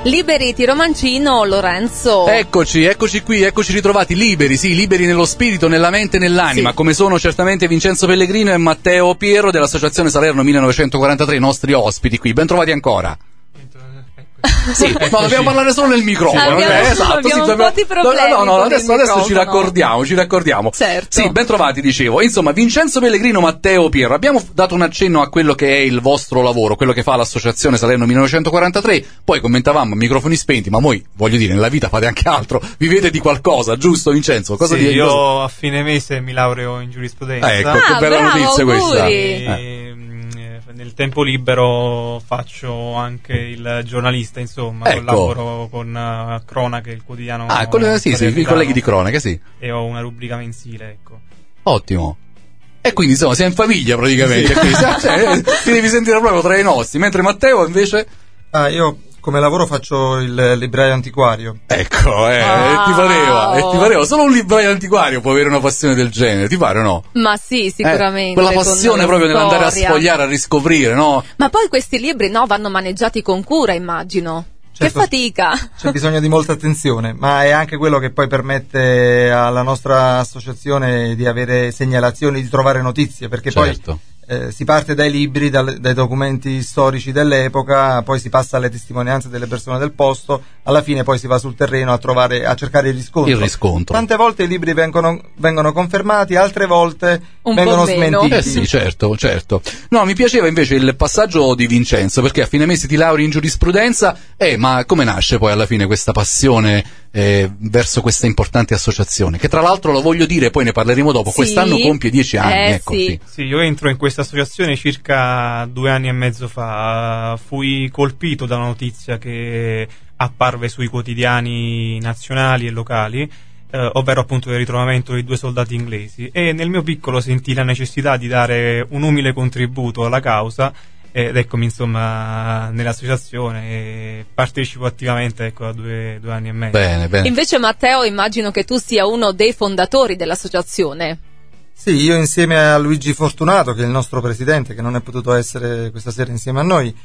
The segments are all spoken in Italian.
Liberi Tiro Mancino, Lorenzo. Eccoci qui, eccoci ritrovati, liberi, sì, liberi nello spirito, nella mente e nell'anima, sì. Come sono certamente Vincenzo Pellegrino e Matteo Piero dell'Associazione Salerno 1943, i nostri ospiti qui. Ben trovati ancora. Sì, ma dobbiamo parlare solo nel microfono. Abbiamo un po' di problemi. No, adesso ci raccordiamo. Certo. Sì, ben trovati, dicevo. Insomma, Vincenzo Pellegrino, Matteo Piero. Abbiamo dato un accenno a quello che è il vostro lavoro, quello che fa l'Associazione Salerno 1943. Poi commentavamo a microfoni spenti, ma voi, voglio dire, nella vita fate anche altro. Vivete di qualcosa, giusto, Vincenzo? Sì, io a fine mese mi laureo in giurisprudenza. Ecco, che bella notizia questa. Nel tempo libero faccio anche il giornalista, insomma, collaboro con Cronache, il quotidiano. Sì, i colleghi di Cronache, sì. E ho una rubrica mensile, ecco. Ottimo. E quindi insomma sei in famiglia praticamente, sì. Ti devi sentire proprio tra i nostri, mentre Matteo invece? Io come lavoro faccio il libraio antiquario. Ecco, ti pareva, solo un libraio antiquario può avere una passione del genere, ti pare o no? Ma sì, sicuramente. Quella passione proprio nell'andare a sfogliare, a riscoprire, no? Ma poi questi libri, vanno maneggiati con cura, immagino. Certo, che fatica! C'è bisogno di molta attenzione, ma è anche quello che poi permette alla nostra associazione di avere segnalazioni, di trovare notizie, perché certo. Poi si parte dai libri, dai documenti storici dell'epoca, poi si passa alle testimonianze delle persone del posto, alla fine poi si va sul terreno a cercare il riscontro. Tante volte i libri vengono confermati, altre volte vengono smentiti. Sì, certo. No, mi piaceva invece il passaggio di Vincenzo, perché a fine mese ti lauri in giurisprudenza, ma come nasce poi alla fine questa passione verso questa importante associazione, che tra l'altro, lo voglio dire, poi ne parleremo dopo, sì. Quest'anno compie 10 anni. Sì, io entro in questa associazione circa 2 anni e mezzo fa. Fui colpito da una notizia che apparve sui quotidiani nazionali e locali, ovvero appunto il ritrovamento di 2 soldati inglesi, e nel mio piccolo sentii la necessità di dare un umile contributo alla causa, ed eccomi insomma nell'associazione e partecipo attivamente da 2 anni e mezzo. Bene. Invece Matteo, immagino che tu sia uno dei fondatori dell'associazione. Sì, io insieme a Luigi Fortunato, che è il nostro presidente, che non è potuto essere questa sera insieme a noi,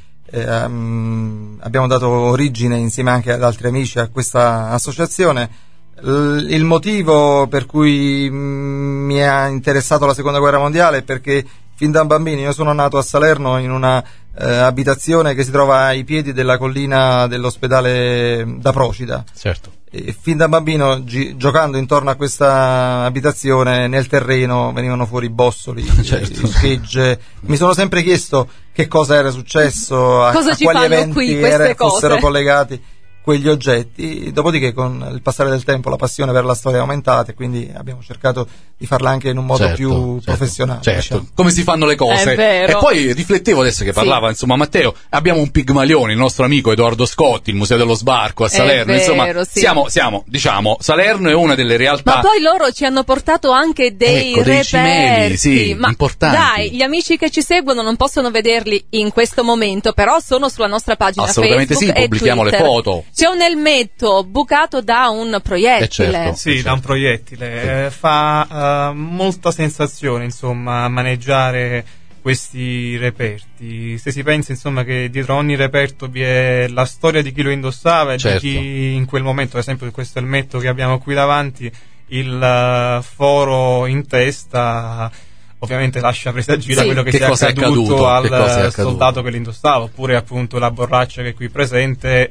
abbiamo dato origine insieme anche ad altri amici a questa associazione. Il motivo per cui mi ha interessato la seconda guerra mondiale è perché fin da bambino io sono nato a Salerno in una abitazione che si trova ai piedi della collina dell'ospedale da Procida. Certo. E fin da bambino giocando intorno a questa abitazione nel terreno venivano fuori bossoli, certo. schegge. Mi sono sempre chiesto che cosa era successo, a quali eventi fossero collegati quegli oggetti. Dopodiché con il passare del tempo la passione per la storia è aumentata e quindi abbiamo cercato di farla anche in un modo più professionale. Certo, diciamo. Come si fanno le cose. È vero. E poi riflettevo adesso che parlava insomma Matteo, abbiamo un Pigmalione, il nostro amico Edoardo Scotti, il Museo dello Sbarco a Salerno, vero, insomma siamo diciamo, Salerno è una delle realtà. Ma poi loro ci hanno portato anche dei reperti, cimeli, sì, importanti. Dai, gli amici che ci seguono non possono vederli in questo momento, però sono sulla nostra pagina assolutamente Facebook sì, pubblichiamo Twitter. le foto. C'è un elmetto bucato da un proiettile. Certo. Sì, da un proiettile. Fa molta sensazione, insomma, maneggiare questi reperti. Se si pensa, insomma, che dietro ogni reperto vi è la storia di chi lo indossava e di chi in quel momento, ad esempio questo elmetto che abbiamo qui davanti, il foro in testa ovviamente lascia presagire quello che sia accaduto al soldato che lo indossava, oppure appunto la borraccia che è qui presente,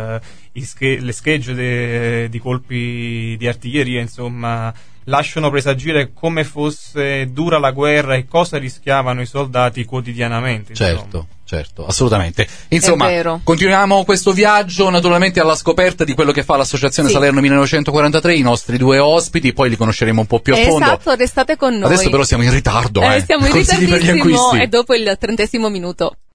le schegge di colpi di artiglieria, insomma, lasciano presagire come fosse dura la guerra e cosa rischiavano i soldati quotidianamente. Certo, assolutamente. Insomma, continuiamo questo viaggio naturalmente alla scoperta di quello che fa l'Associazione Salerno 1943, i nostri 2 ospiti, poi li conosceremo un po' più a fondo. Esatto, restate con noi. Adesso però siamo in ritardo. Siamo in ritardissimo e dopo il 30° minuto.